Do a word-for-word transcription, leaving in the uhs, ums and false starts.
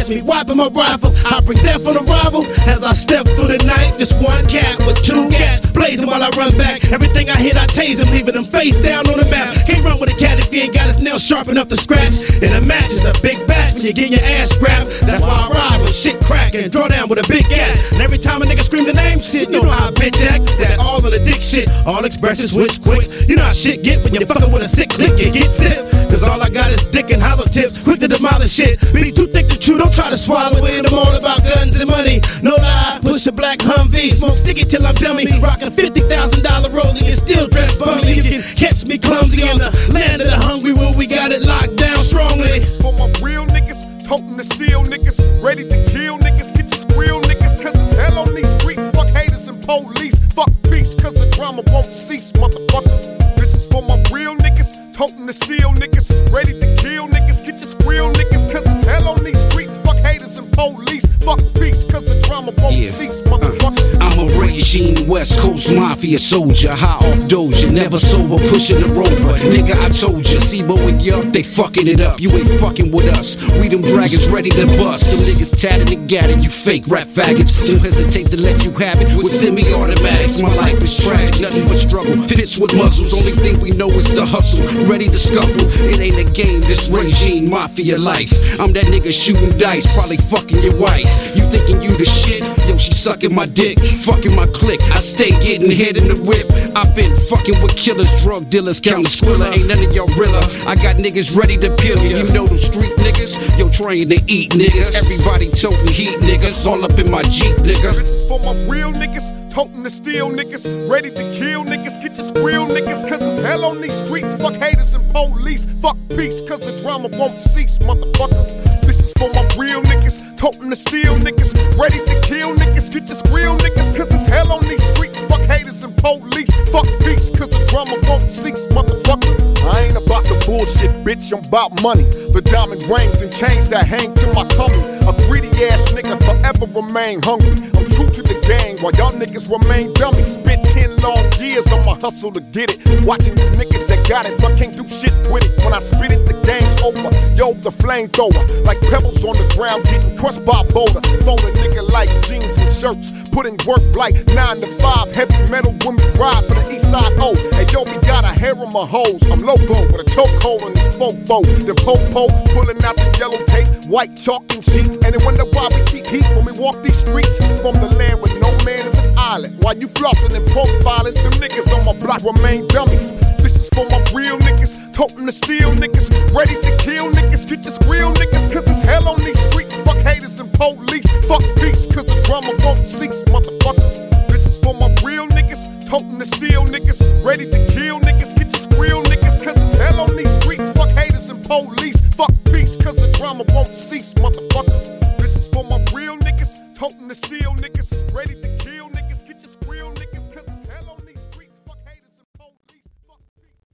catch me wiping my rifle. I bring death on arrival as I step through the night. Just one cat with two cats blazing while I run back. Everything I hit, I tase him, leaving him face down on the map. Can't run with a cat if he ain't got his nails sharp enough to scratch. And a match is a big bat when you get your ass scrapped. That's why I ride with shit crack and draw down with a big gat. And every time a nigga scream the name shit, you know how I bitch act. That all of the dick shit, all expressions switch quick. You know how shit get when you're fucking with a sick click, you get sick. Cause all I got is dick and hollow tips, quick to demolish shit. Be too thick to chew, don't try to swallow it. I'm all about guns and money, no lie. Push a black Humvee, smoke sticky till I'm dummy. Rockin' fifty thousand dollar rollie and still dress bummy. You can catch me clumsy on the land of the hungry where we got it locked down strongly. This is for my real niggas, toting the steel niggas, ready to kill niggas, get your squeal niggas. Cause it's hell on these streets, fuck haters and police. Fuck peace, cause the drama won't cease, motherfucker. This is for my real niggas, toting the steel niggas, ready to kill niggas, get your squeal niggas. Cause it's hell on these streets, fuck haters and police. Fuck peace, cause the drama won't yeah. cease, motherfucker. Uh, I'm a regime West Coast Mafia soldier, high off Doja, never sober, pushing the rover. Nigga, I told ya, Sebo and Yup, they fucking it up. You ain't fucking with us. We them dragons ready to bust. Them niggas tatted and gatted, you fake rap faggots. Don't hesitate to let you have it with semi-automatics. My life is tragic, nothing but struggle. Pits with muzzles, only thing we know is the hustle. Ready to scuffle, it ain't a game, this regime Mafia life. I'm that nigga shooting dice, probably fucking your wife. You thinking you the shit? Yo, she sucking my dick, fucking my clique. I stay getting head in the whip. I've been fucking with killers, drug dealers, counting squiller. Ain't none of y'all realer. I got niggas ready to peel you. You know them street niggas? Yo, trained to eat niggas. Everybody toting heat niggas. All up in my Jeep, nigga. This is for my real niggas, toting the steel niggas, ready to kill niggas, get your squeal niggas. Cause it's hell on these streets, fuck haters and police. Fuck peace, cause the drama won't cease, motherfucker. This is for my real niggas, toting the steel niggas, ready to kill niggas, get your squeal niggas. Cause it's hell on these streets, fuck haters and police. Fuck peace, cause the drama won't cease, motherfucker. I ain't about the bullshit, bitch, I'm about money. The diamond rings and chains that hang to my tummy. A greedy ass nigga forever remain hungry. I'm true to the game while y'all niggas remain dummies. Spent ten long years on my hustle to get it. Watching you niggas that got it but can't do shit with it. When I spit it, the game's over. Yo, the flamethrower, like pebbles on the ground getting crushed by a boulder. Fold a nigga like jeans and shirts. Put in work like nine to five. Heavy metal when we ride for the east side. Oh, hey yo, we got a hair on my hoes. I'm loco with a chokehold on this fofo. The popo pulling out the yellow tape, white chalk and sheets. And they wonder why we keep heat when we walk these streets. From the land where no man is an island. While you flossing and profiling, them niggas on my block remain dummies. This is for my real niggas, toting the steel niggas, ready to kill niggas, get your squeal niggas. Cause it's hell on these streets, fuck haters and police. Fuck peace, cause the drama won't cease, motherfucker. This is for my real niggas, toting the steel niggas, ready to kill niggas, get your squeal niggas. Cause it's hell on these streets, fuck haters and police. Fuck peace, cause the drama won't cease, motherfucker. This is for my real niggas, toting the steel niggas, ready to kill niggas, get your squeal niggas.